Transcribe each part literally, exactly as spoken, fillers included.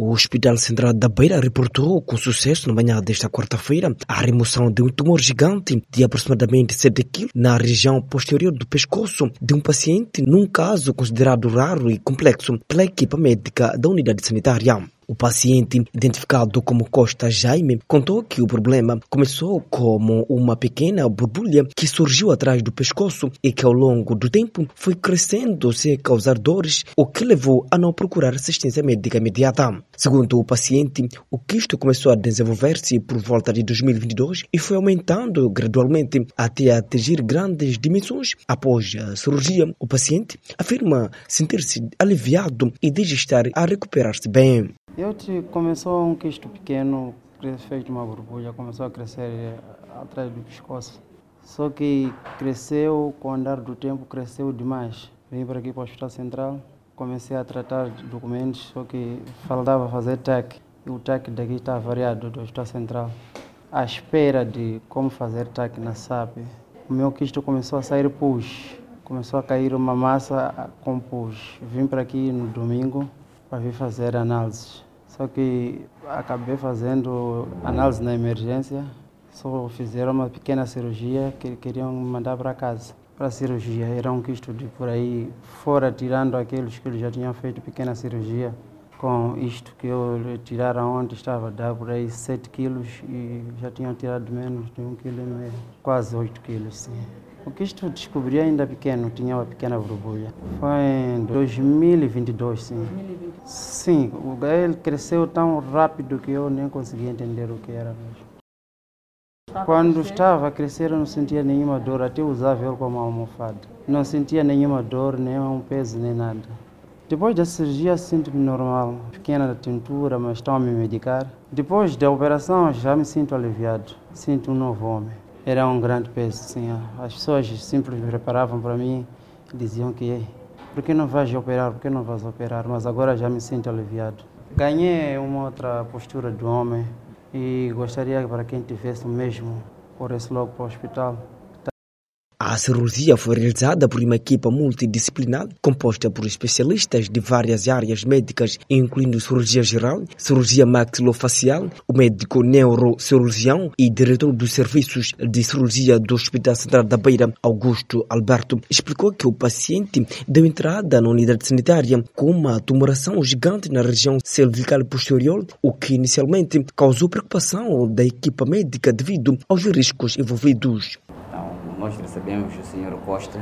O Hospital Central da Beira reportou com sucesso na manhã desta quarta-feira a remoção de um tumor gigante de aproximadamente sete quilos na região posterior do pescoço de um paciente num caso considerado raro e complexo pela equipa médica da unidade sanitária. O paciente, identificado como Costa Jaime, contou que o problema começou como uma pequena borbulha que surgiu atrás do pescoço e que ao longo do tempo foi crescendo sem causar dores, o que levou a não procurar assistência médica imediata. Segundo o paciente, o quisto começou a desenvolver-se por volta de dois mil e vinte e dois e foi aumentando gradualmente até atingir grandes dimensões. Após a cirurgia, o paciente afirma sentir-se aliviado e diz estar a recuperar-se bem. Eu te, começou um quisto pequeno, feito uma borbulha, começou a crescer atrás do pescoço. Só que cresceu, com o andar do tempo, cresceu demais. Vim para aqui para o Hospital Central, comecei a tratar de documentos, só que faltava fazer T A C. E o T A C daqui está variado do Hospital Central. À espera de como fazer T A C na S A P, o meu quisto começou a sair pus. Começou a cair uma massa com pus. Vim para aqui no domingo para vir fazer análises. Só que acabei fazendo análise na emergência, só fizeram uma pequena cirurgia que queriam me mandar para casa. Para a cirurgia, era um quisto de por aí fora, tirando aqueles que já tinham feito pequena cirurgia. Com isto que eu tiraram ontem, estava a dar por aí sete quilos e já tinham tirado menos de um quilo e meio, quase oito quilos, sim. O quisto descobri ainda pequeno, tinha uma pequena borbulha. Foi em dois mil e vinte e dois, sim. Sim, ele cresceu tão rápido que eu nem conseguia entender o que era mesmo. Quando estava a crescer eu não sentia nenhuma dor, até usava ele como almofada. Não sentia nenhuma dor, nem um peso, nem nada. Depois da cirurgia sinto-me normal, pequena tintura, mas estão a me medicar. Depois da operação já me sinto aliviado, sinto um novo homem. Era um grande peso, sim. As pessoas sempre me preparavam para mim e diziam que por que não vais operar, por que não vais operar? Mas agora já me sinto aliviado. Ganhei uma outra postura do homem e gostaria para quem tivesse o mesmo, corresse logo para o hospital. A cirurgia foi realizada por uma equipa multidisciplinar composta por especialistas de várias áreas médicas, incluindo cirurgia geral, cirurgia maxilofacial, o médico neurocirurgião e diretor dos serviços de cirurgia do Hospital Central da Beira, Augusto Alberto, explicou que o paciente deu entrada na unidade sanitária com uma tumoração gigante na região cervical posterior, o que inicialmente causou preocupação da equipa médica devido aos riscos envolvidos. Nós recebemos o senhor Costa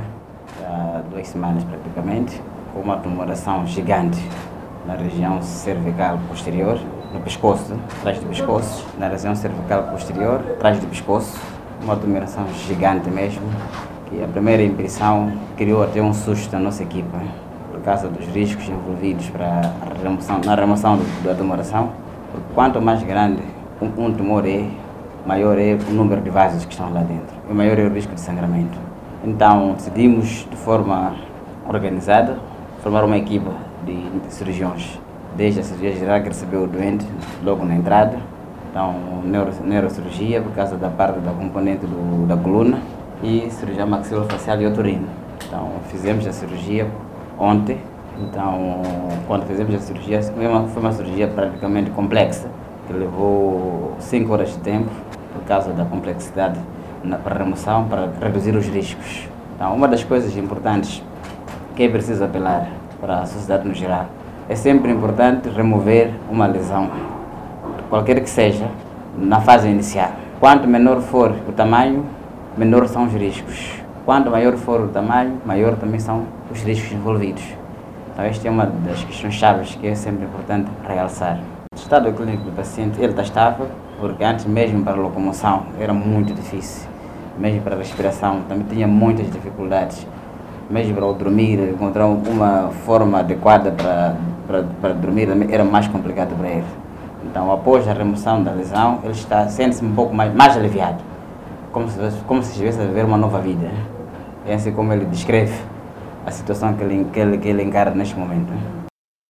há duas semanas praticamente com uma tumoração gigante na região cervical posterior, no pescoço, atrás do pescoço, na região cervical posterior, atrás do pescoço, uma tumoração gigante mesmo, que a primeira impressão criou até um susto na nossa equipa, por causa dos riscos envolvidos para a remoção, na remoção da tumoração, porque quanto mais grande um, um tumor é, maior é o número de vasos que estão lá dentro, e maior é o risco de sangramento. Então decidimos de forma organizada formar uma equipa de cirurgiões, desde a cirurgia geral que recebeu o doente logo na entrada, então neuro, neurocirurgia por causa da parte da componente do, da coluna e cirurgia maxilofacial e otorrino. Então fizemos a cirurgia ontem, então quando fizemos a cirurgia foi uma, foi uma cirurgia praticamente complexa, que levou cinco horas de tempo por causa da complexidade na, para a remoção, para reduzir os riscos. Então, uma das coisas importantes que é preciso apelar para a sociedade no geral é sempre importante remover uma lesão, qualquer que seja, na fase inicial. Quanto menor for o tamanho, menor são os riscos. Quanto maior for o tamanho, maior também são os riscos envolvidos. Então, esta é uma das questões chaves que é sempre importante realçar. O estado clínico do paciente, ele está estável, porque antes mesmo para a locomoção era muito difícil, mesmo para a respiração também tinha muitas dificuldades, mesmo para o dormir, encontrar uma forma adequada para, para, para dormir era mais complicado para ele. Então após a remoção da lesão, ele está sente-se um pouco mais, mais aliviado, como se, como se estivesse a viver uma nova vida. É assim como ele descreve a situação que ele, que ele, que ele encara neste momento.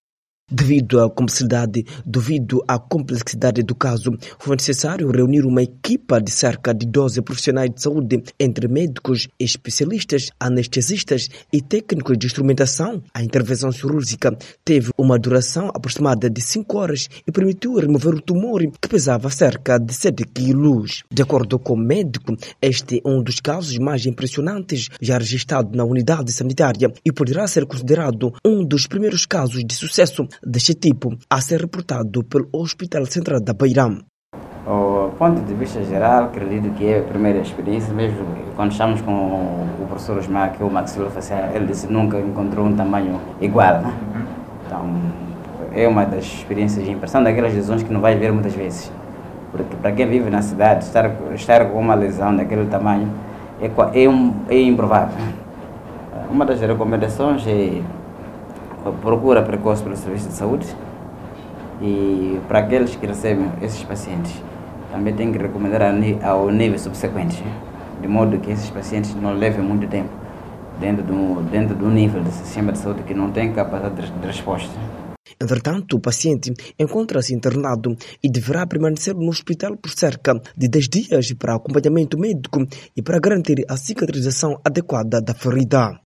Devido à complexidade, devido à complexidade do caso, foi necessário reunir uma equipa de cerca de doze profissionais de saúde, entre médicos, especialistas, anestesistas e técnicos de instrumentação. A intervenção cirúrgica teve uma duração aproximada de cinco horas e permitiu remover o tumor que pesava cerca de sete quilos. De acordo com o médico, este é um dos casos mais impressionantes já registrado na unidade sanitária e poderá ser considerado um dos primeiros casos de sucesso deste tipo a ser reportado pelo Hospital Central da Beira. Do ponto de vista geral, acredito que é a primeira experiência, mesmo quando estamos com o professor Osmar, que é o maxilofacial, ele disse que nunca encontrou um tamanho igual, né? Então, é uma das experiências de impressão daquelas lesões que não vai ver muitas vezes. Porque para quem vive na cidade, estar, estar com uma lesão daquele tamanho é, é, um, é improvável. Uma das recomendações é a procura precoce pelo serviço de saúde e para aqueles que recebem esses pacientes também tem que recomendar ao nível subsequente, de modo que esses pacientes não levem muito tempo dentro do, dentro do nível do sistema de saúde que não tem capacidade de resposta. Entretanto, o paciente encontra-se internado e deverá permanecer no hospital por cerca de dez dias para acompanhamento médico e para garantir a cicatrização adequada da ferida.